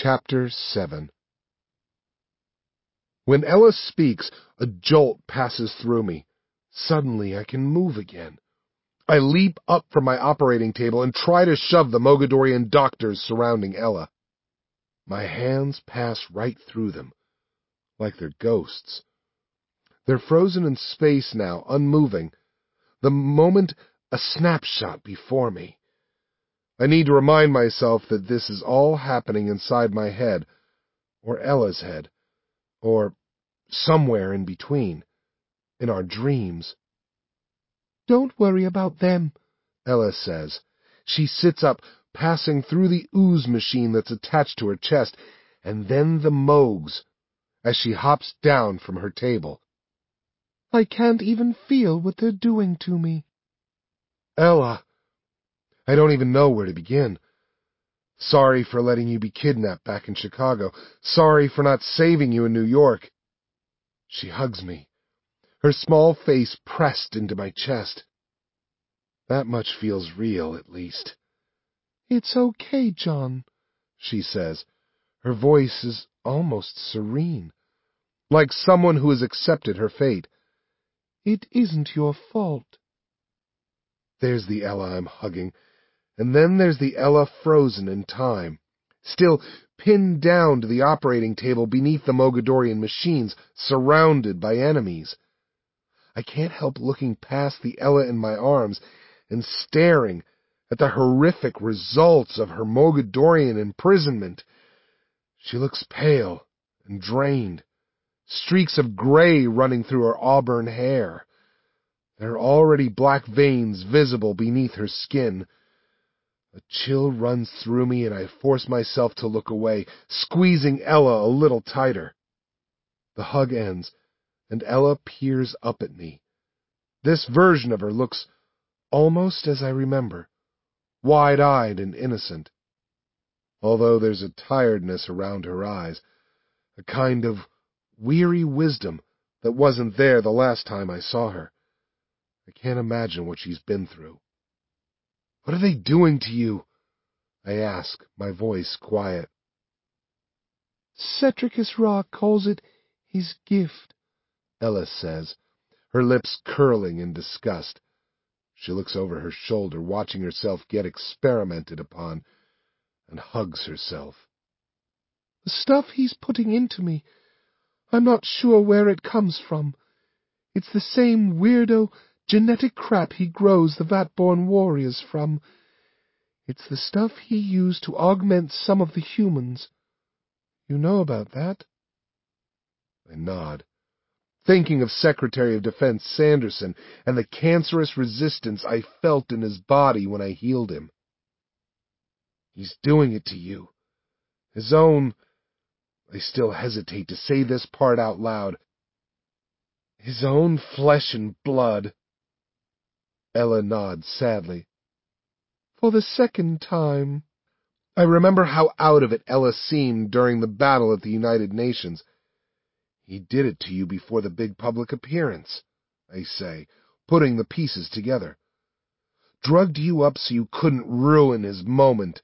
Chapter 7. When Ella speaks, a jolt passes through me. Suddenly I can move again. I leap up from my operating table and try to shove the Mogadorian doctors surrounding Ella. My hands pass right through them, like they're ghosts. They're frozen in space now, unmoving. The moment a snapshot before me. I need to remind myself that this is all happening inside my head, or Ella's head, or somewhere in between, in our dreams. "Don't worry about them," Ella says. She sits up, passing through the ooze machine that's attached to her chest, and then the Mogs, as she hops down from her table. "I can't even feel what they're doing to me." "Ella, I don't even know where to begin. Sorry for letting you be kidnapped back in Chicago. Sorry for not saving you in New York." She hugs me, her small face pressed into my chest. That much feels real, at least. "It's okay, John," she says. Her voice is almost serene, like someone who has accepted her fate. "It isn't your fault." There's the Ella I'm hugging, and then there's the Ella frozen in time, still pinned down to the operating table beneath the Mogadorian machines, surrounded by enemies. I can't help looking past the Ella in my arms and staring at the horrific results of her Mogadorian imprisonment. She looks pale and drained, streaks of gray running through her auburn hair. There are already black veins visible beneath her skin. A chill runs through me, and I force myself to look away, squeezing Ella a little tighter. The hug ends, and Ella peers up at me. This version of her looks almost as I remember, wide-eyed and innocent, although there's a tiredness around her eyes, a kind of weary wisdom that wasn't there the last time I saw her. I can't imagine what she's been through. "What are they doing to you?" I ask, my voice quiet. "Cetricus Ra calls it his gift," Ella says, her lips curling in disgust. She looks over her shoulder, watching herself get experimented upon, and hugs herself. "The stuff he's putting into me, I'm not sure where it comes from. It's the same weirdo genetic crap he grows the Vatborn warriors from. It's the stuff he used to augment some of the humans. You know about that?" I nod, thinking of Secretary of Defense Sanderson and the cancerous resistance I felt in his body when I healed him. "He's doing it to you. His own—" I still hesitate to say this part out loud. "His own flesh and blood." Ella nods sadly. "For the second time." I remember how out of it Ella seemed during the battle at the United Nations. "He did it to you before the big public appearance," I say, putting the pieces together. "Drugged you up so you couldn't ruin his moment."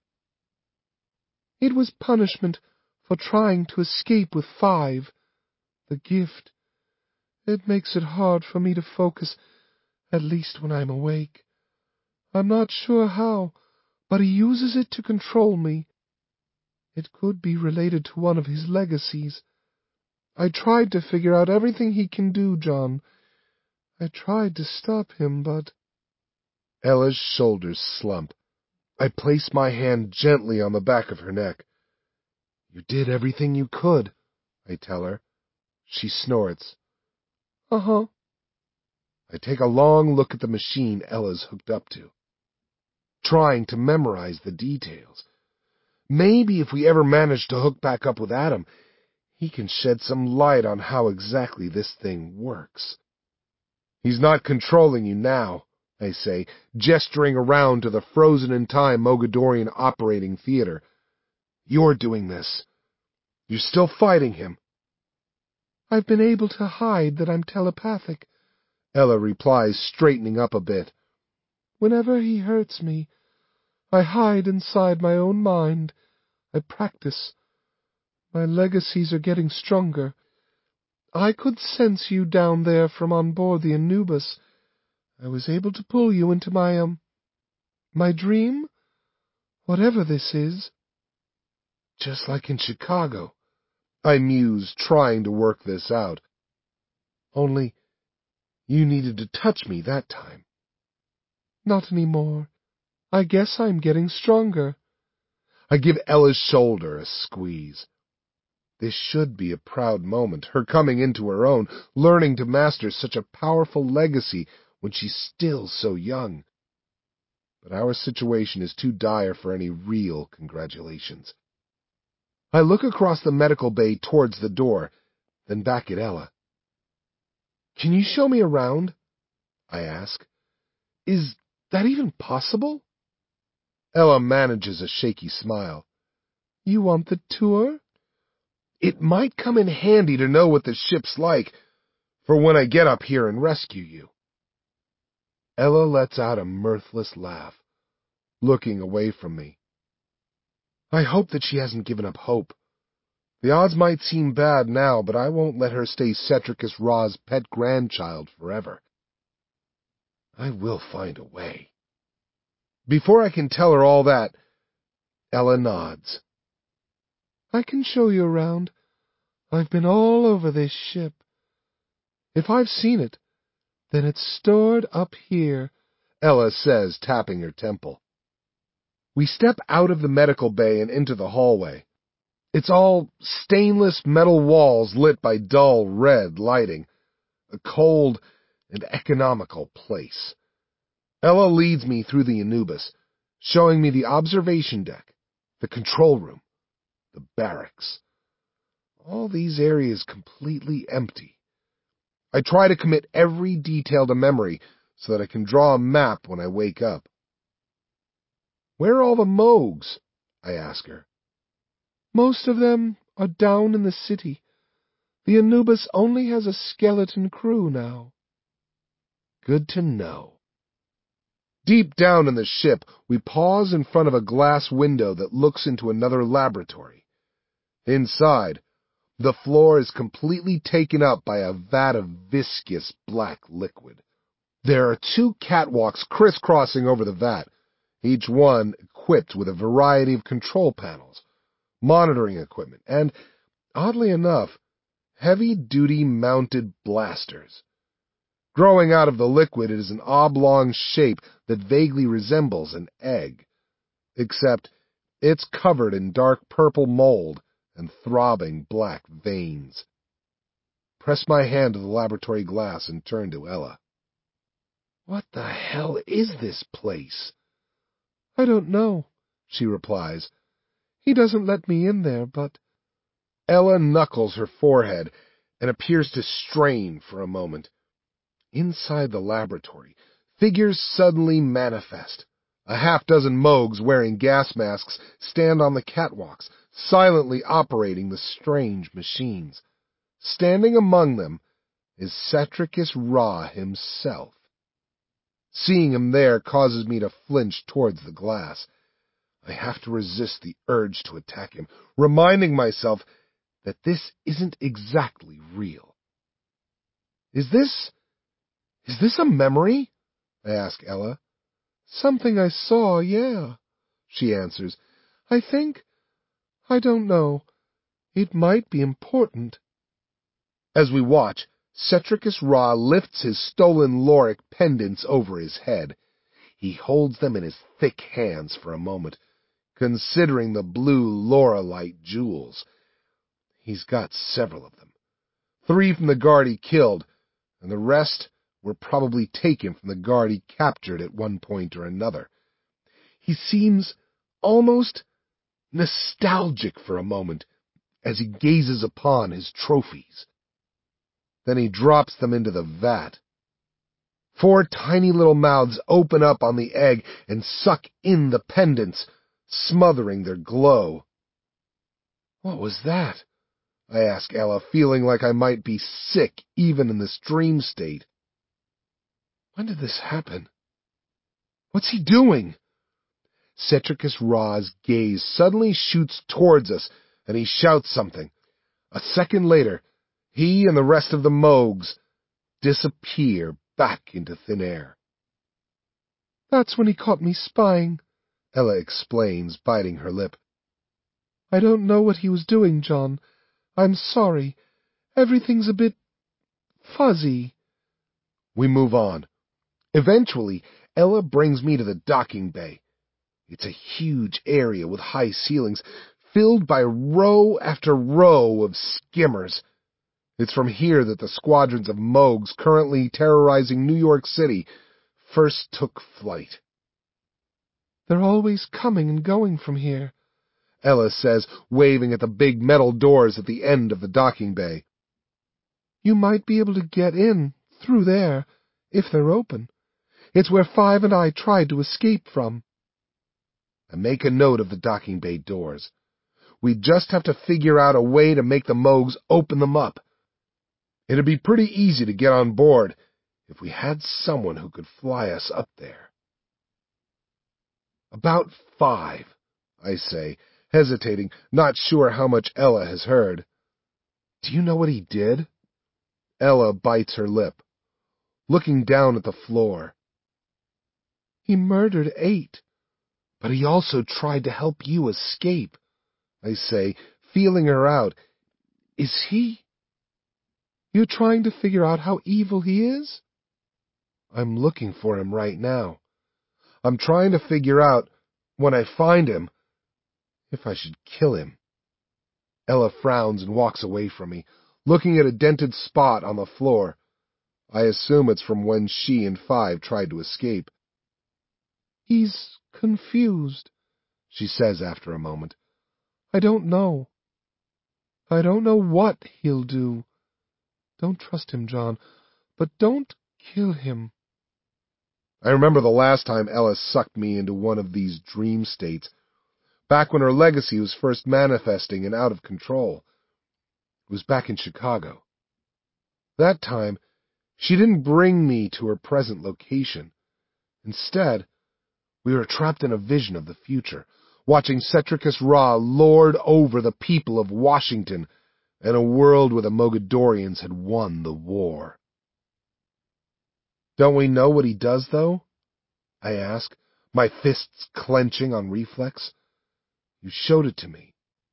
"It was punishment for trying to escape with 5. The gift. It makes it hard for me to focus, at least when I'm awake. I'm not sure how, but he uses it to control me. It could be related to one of his legacies. I tried to figure out everything he can do, John. I tried to stop him, but—" Ella's shoulders slump. I place my hand gently on the back of her neck. "You did everything you could," I tell her. She snorts. "Uh-huh." I take a long look at the machine Ella's hooked up to, trying to memorize the details. Maybe if we ever manage to hook back up with Adam, he can shed some light on how exactly this thing works. "He's not controlling you now," I say, gesturing around to the frozen-in-time Mogadorian operating theater. "You're doing this. You're still fighting him." "I've been able to hide that I'm telepathic," Ella replies, straightening up a bit. "Whenever he hurts me, I hide inside my own mind. I practice. My legacies are getting stronger. I could sense you down there from on board the Anubis. I was able to pull you into my dream? Whatever this is. Just like in Chicago, I mused, trying to work this out. Only, you needed to touch me that time. Not anymore. I guess I'm getting stronger. I give Ella's shoulder a squeeze. This should be a proud moment, her coming into her own, learning to master such a powerful legacy when she's still so young. But our situation is too dire for any real congratulations. I look across the medical bay towards the door, then back at Ella. Can you show me around? I ask. Is that even possible? Ella manages a shaky smile. You want the tour? It might come in handy to know what the ship's like for when I get up here and rescue you. Ella lets out a mirthless laugh, looking away from me. I hope that she hasn't given up hope. The odds might seem bad now, but I won't let her stay Cetricus Ra's pet grandchild forever. I will find a way. Before I can tell her all that, Ella nods. I can show you around. I've been all over this ship. If I've seen it, then it's stored up here, Ella says, tapping her temple. We step out of the medical bay and into the hallway. It's all stainless metal walls lit by dull red lighting. A cold and economical place. Ella leads me through the Anubis, showing me the observation deck, the control room, the barracks. All these areas completely empty. I try to commit every detail to memory so that I can draw a map when I wake up. Where are all the Moogs? I ask her. Most of them are down in the city. The Anubis only has a skeleton crew now. Good to know. Deep down in the ship, we pause in front of a glass window that looks into another laboratory. Inside, the floor is completely taken up by a vat of viscous black liquid. There are 2 catwalks crisscrossing over the vat, each one equipped with a variety of control panels, monitoring equipment, and, oddly enough, heavy-duty mounted blasters. Growing out of the liquid is an oblong shape that vaguely resembles an egg, except it's covered in dark purple mold and throbbing black veins. Press my hand to the laboratory glass and turn to Ella. What the hell is this place? I don't know, she replies. He doesn't let me in there, but... Ella knuckles her forehead and appears to strain for a moment. Inside the laboratory, figures suddenly manifest. A half-dozen Moogs wearing gas masks stand on the catwalks, silently operating the strange machines. Standing among them is Cetricus Ra himself. Seeing him there causes me to flinch towards the glass. I have to resist the urge to attack him, reminding myself that this isn't exactly real. Is this a memory? I ask Ella. Something I saw, yeah, she answers. I don't know. It might be important. As we watch, Cetricus Ra lifts his stolen Loric pendants over his head. He holds them in his thick hands for a moment, considering the blue Lorelite jewels. He's got several of them. 3 from the guard he killed, and the rest were probably taken from the guard he captured at one point or another. He seems almost nostalgic for a moment as he gazes upon his trophies. Then he drops them into the vat. 4 tiny little mouths open up on the egg and suck in the pendants, smothering their glow. What was that? I ask Ella, feeling like I might be sick even in this dream state. When did this happen? What's he doing? Cetricus Ra's gaze suddenly shoots towards us, and he shouts something. A second later, he and the rest of the Moogs disappear back into thin air. "That's when he caught me spying," Ella explains, biting her lip. "I don't know what he was doing, John. I'm sorry. Everything's a bit fuzzy." We move on. Eventually, Ella brings me to the docking bay. It's a huge area with high ceilings, filled by row after row of skimmers. It's from here that the squadrons of Moogs currently terrorizing New York City first took flight. "They're always coming and going from here," Ella says, waving at the big metal doors at the end of the docking bay. "You might be able to get in through there, if they're open. It's where Five and I tried to escape from." I make a note of the docking bay doors. We just have to figure out a way to make the Moogs open them up. It'd be pretty easy to get on board if we had someone who could fly us up there. "About 5, I say, hesitating, not sure how much Ella has heard. "Do you know what he did?" Ella bites her lip, looking down at the floor. "He murdered 8. "But he also tried to help you escape," I say, feeling her out. "Is he—" "You're trying to figure out how evil he is?" "I'm looking for him right now. I'm trying to figure out, when I find him, if I should kill him." Ella frowns and walks away from me, looking at a dented spot on the floor. I assume it's from when she and Five tried to escape. "He's confused," she says after a moment. "I don't know. I don't know what he'll do. Don't trust him, John, but don't kill him." I remember the last time Ella sucked me into one of these dream states, back when her legacy was first manifesting and out of control. It was back in Chicago. That time, she didn't bring me to her present location. Instead, we were trapped in a vision of the future, watching Cetricus Ra lord over the people of Washington and a world where the Mogadorians had won the war. "Don't we know what he does, though?" I ask, my fists clenching on reflex. "You showed it to me."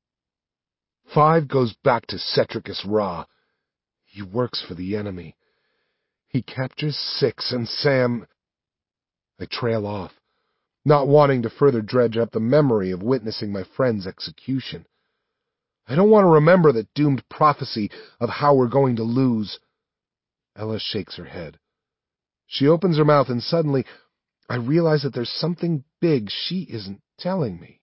"Five goes back to Cetricus Ra. He works for the enemy. He captures 6 and Sam—" I trail off, not wanting to further dredge up the memory of witnessing my friend's execution. I don't want to remember that doomed prophecy of how we're going to lose. Ella shakes her head. She opens her mouth, and suddenly I realize that there's something big she isn't telling me.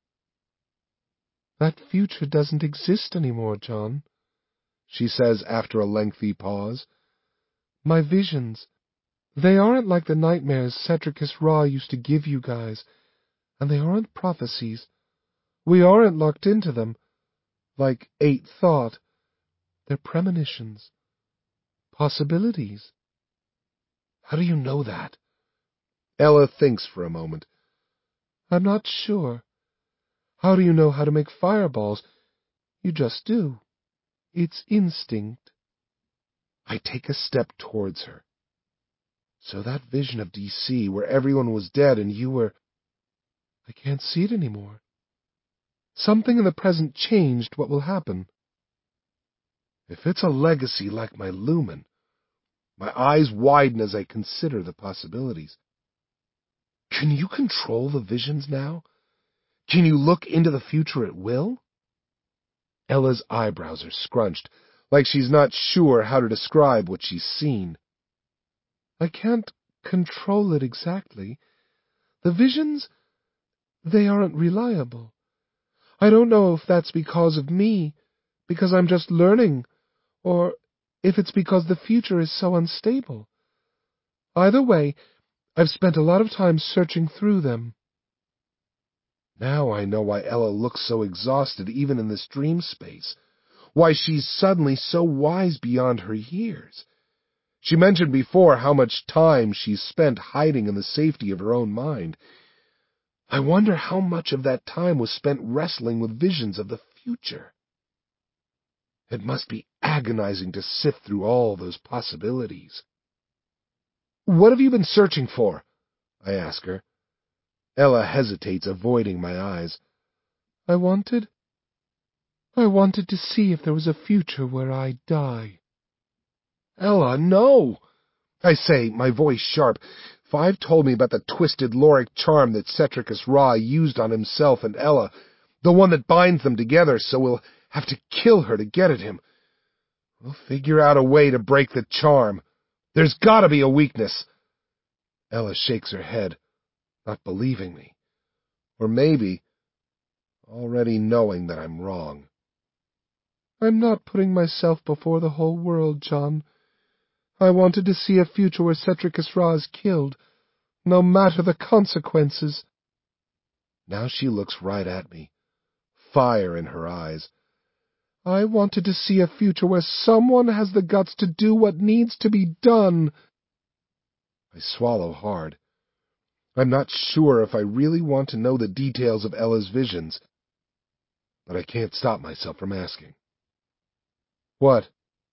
"That future doesn't exist anymore, John," she says after a lengthy pause. "My visions, they aren't like the nightmares Cetricus Ra used to give you guys, and they aren't prophecies. We aren't locked into them, like 8 thought. They're premonitions. Possibilities." "How do you know that?" Ella thinks for a moment. "I'm not sure. How do you know how to make fireballs? You just do. It's instinct." I take a step towards her. "So that vision of D.C. where everyone was dead and you were—" "I can't see it anymore. Something in the present changed what will happen." If it's a legacy like my lumen, my eyes widen as I consider the possibilities. Can you control the visions now? Can you look into the future at will? Ella's eyebrows are scrunched, like she's not sure how to describe what she's seen. "I can't control it exactly. The visions, they aren't reliable. I don't know if that's because of me, because I'm just learning, or if it's because the future is so unstable. Either way, I've spent a lot of time searching through them." Now I know why Ella looks so exhausted even in this dream space, why she's suddenly so wise beyond her years. She mentioned before how much time she's spent hiding in the safety of her own mind. I wonder how much of that time was spent wrestling with visions of the future. It must be agonizing to sift through all those possibilities. "What have you been searching for?" I ask her. Ella hesitates, avoiding my eyes. I wanted to see if there was a future where I die." "Ella, no!" I say, my voice sharp. Five told me about the twisted Loric charm that Cetricus Ra used on himself and Ella, the one that binds them together, so we'll have to kill her to get at him. We'll figure out a way to break the charm. There's gotta be a weakness. Ella shakes her head, not believing me. Or maybe already knowing that I'm wrong. "I'm not putting myself before the whole world, John. I wanted to see a future where Cetricus Ra is killed, no matter the consequences." Now she looks right at me, fire in her eyes. "I wanted to see a future where someone has the guts to do what needs to be done." I swallow hard. I'm not sure if I really want to know the details of Ella's visions, but I can't stop myself from asking. "What?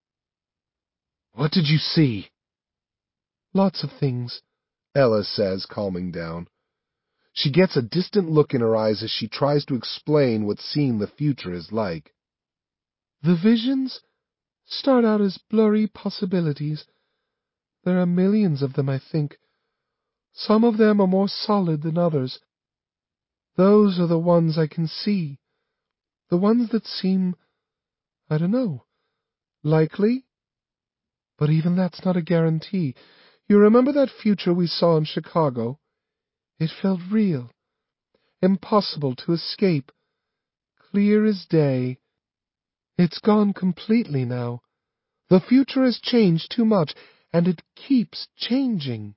What did you see?" "Lots of things," Ella says, calming down. She gets a distant look in her eyes as she tries to explain what seeing the future is like. "The visions start out as blurry possibilities. There are millions of them, I think. Some of them are more solid than others. Those are the ones I can see. The ones that seem, I don't know, likely? But even that's not a guarantee. You remember that future we saw in Chicago? It felt real, impossible to escape, clear as day. It's gone completely now. The future has changed too much, and it keeps changing."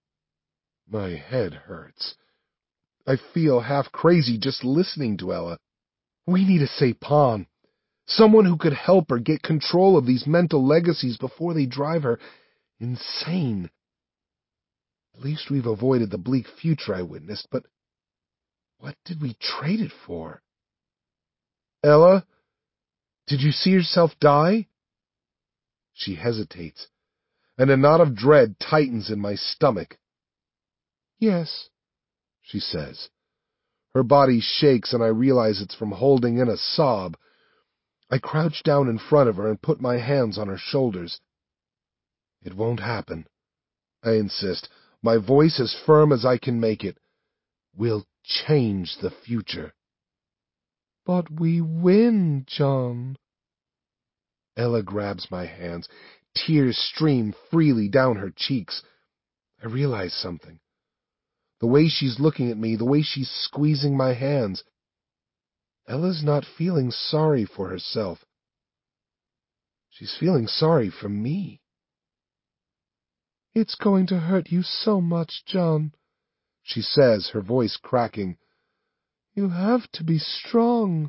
My head hurts. I feel half crazy just listening to Ella. We need a Sapon, someone who could help her get control of these mental legacies before they drive her insane. At least we've avoided the bleak future I witnessed, but what did we trade it for? Ella, did you see yourself die? She hesitates, and a knot of dread tightens in my stomach. "Yes," she says. Her body shakes, and I realize it's from holding in a sob. I crouch down in front of her and put my hands on her shoulders. "It won't happen," I insist, my voice as firm as I can make it. "We'll change the future." "But we win, John." Ella grabs my hands. Tears stream freely down her cheeks. I realize something. The way she's looking at me, the way she's squeezing my hands. Ella's not feeling sorry for herself. She's feeling sorry for me. "It's going to hurt you so much, John," she says, her voice cracking. "You have to be strong."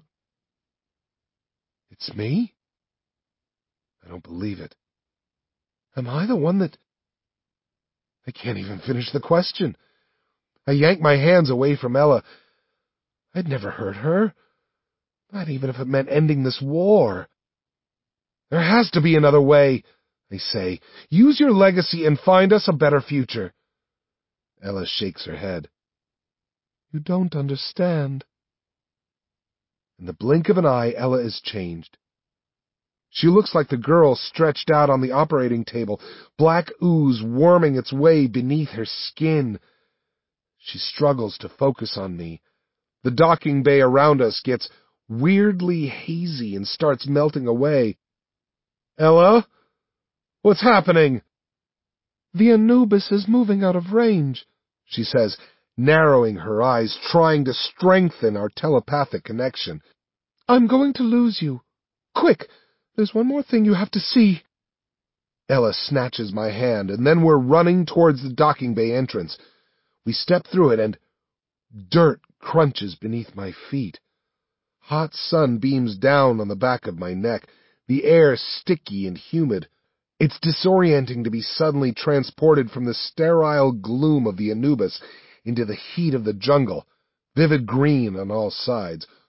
It's me? I don't believe it. Am I the one that... I can't even finish the question. I yank my hands away from Ella. I'd never hurt her, not even if it meant ending this war. There has to be another way, I say. Use your legacy and find us a better future. Ella shakes her head. "You don't understand." In the blink of an eye, Ella is changed. She looks like the girl stretched out on the operating table, black ooze worming its way beneath her skin. She struggles to focus on me. The docking bay around us gets weirdly hazy and starts melting away. "Ella? What's happening?" "The Anubis is moving out of range," she says, narrowing her eyes, trying to strengthen our telepathic connection. "I'm going to lose you. Quick! There's one more thing you have to see." Ella snatches my hand, and then we're running towards the docking bay entrance. We step through it, and dirt crunches beneath my feet. Hot sun beams down on the back of my neck, the air sticky and humid. It's disorienting to be suddenly transported from the sterile gloom of the Anubis into the heat of the jungle, vivid green on all sides,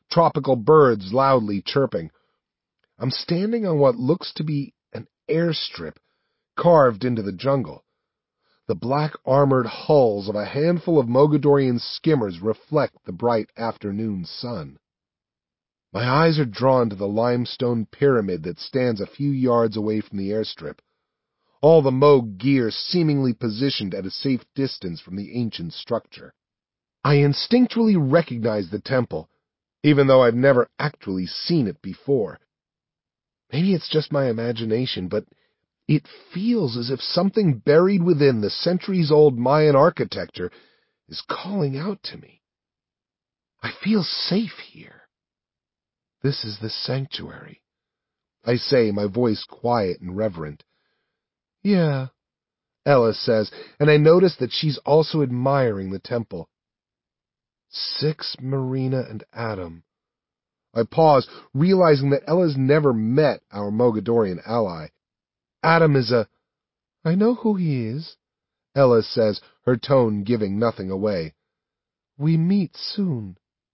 tropical birds loudly chirping. I'm standing on what looks to be an airstrip carved into the jungle. The black armored hulls of a handful of Mogadorian skimmers reflect the bright afternoon sun. My eyes are drawn to the limestone pyramid that stands a few yards away from the airstrip, all the Moog gear seemingly positioned at a safe distance from the ancient structure. I instinctually recognize the temple, even though I've never actually seen it before. Maybe it's just my imagination, but it feels as if something buried within the centuries-old Mayan architecture is calling out to me. I feel safe here. This is the sanctuary, I say, my voice quiet and reverent. Yeah, Ella says, and I notice that she's also admiring the temple. Six, Marina, and Adam. I pause, realizing that Ella's never met our Mogadorian ally. Adam is I know who he is, Ella says, her tone giving nothing away. We meet soon.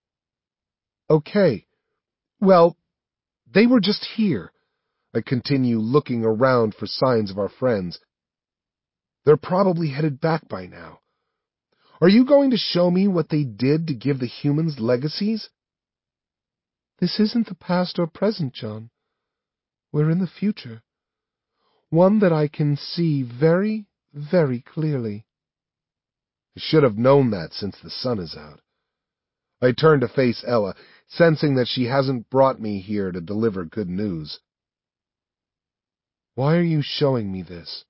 Okay. Well, they were just here. I continue looking around for signs of our friends. They're probably headed back by now. Are you going to show me what they did to give the humans legacies? This isn't the past or present, John. We're in the future. One that I can see very, very clearly. I should have known that since the sun is out. I turn to face Ella, sensing that she hasn't brought me here to deliver good news. Why are you showing me this?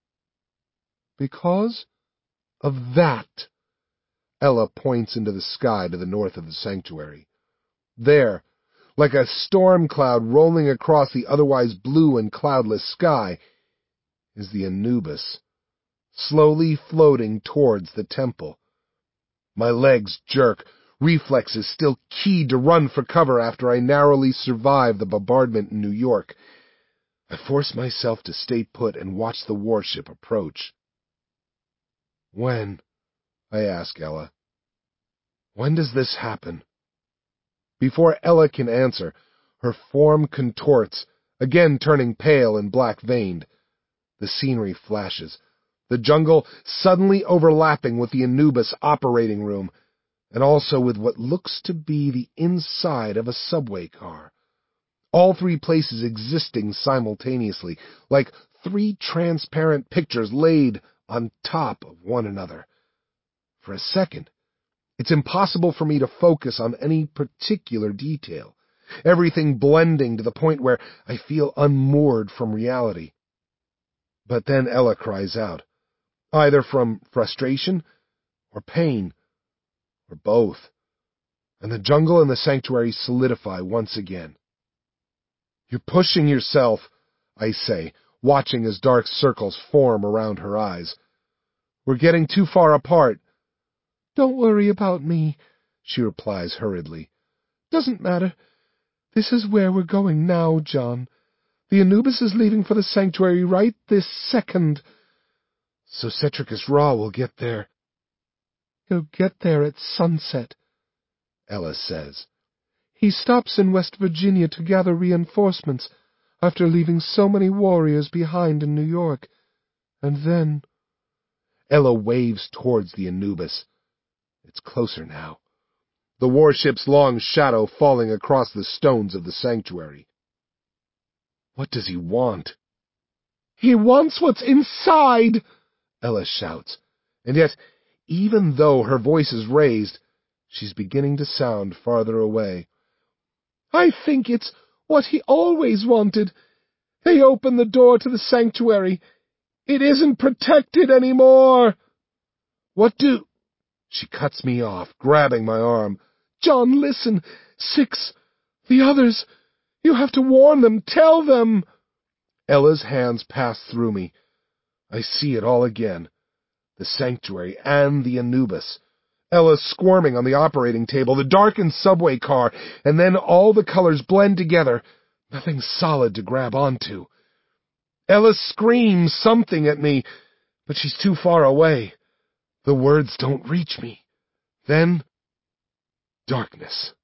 Because of that. Ella points into the sky to the north of the sanctuary. There, like a storm cloud rolling across the otherwise blue and cloudless sky, is the Anubis, slowly floating towards the temple. My legs jerk, reflexes still keyed to run for cover after I narrowly survive the bombardment in New York. I force myself to stay put and watch the warship approach. When? I ask Ella. When does this happen? Before Ella can answer, her form contorts, again turning pale and black-veined. The scenery flashes, the jungle suddenly overlapping with the Anubis operating room, and also with what looks to be the inside of a subway car. All three places existing simultaneously, like three transparent pictures laid on top of one another. For a second, it's impossible for me to focus on any particular detail, everything blending to the point where I feel unmoored from reality. But then Ella cries out, either from frustration or pain, or both, and the jungle and the sanctuary solidify once again. You're pushing yourself, I say, watching as dark circles form around her eyes. We're getting too far apart. Don't worry about me, she replies hurriedly. Doesn't matter. This is where we're going now, John. The Anubis is leaving for the sanctuary right this second. So Cetricus Ra will get there. He'll get there at sunset, Ella says. He stops in West Virginia to gather reinforcements after leaving so many warriors behind in New York. And then... Ella waves towards the Anubis. It's closer now. The warship's long shadow falling across the stones of the sanctuary. What does he want? He wants what's inside, Ella shouts. And yet, even though her voice is raised, she's beginning to sound farther away. I think it's what he always wanted. They opened the door to the sanctuary. It isn't protected anymore. What do... She cuts me off, grabbing my arm. John, listen. 6. The others. You have to warn them. Tell them. Ella's hands pass through me. I see it all again. The sanctuary and the Anubis. Ella squirming on the operating table, the darkened subway car, and then all the colors blend together. Nothing solid to grab onto. Ella screams something at me, but she's too far away. The words don't reach me. Then, darkness.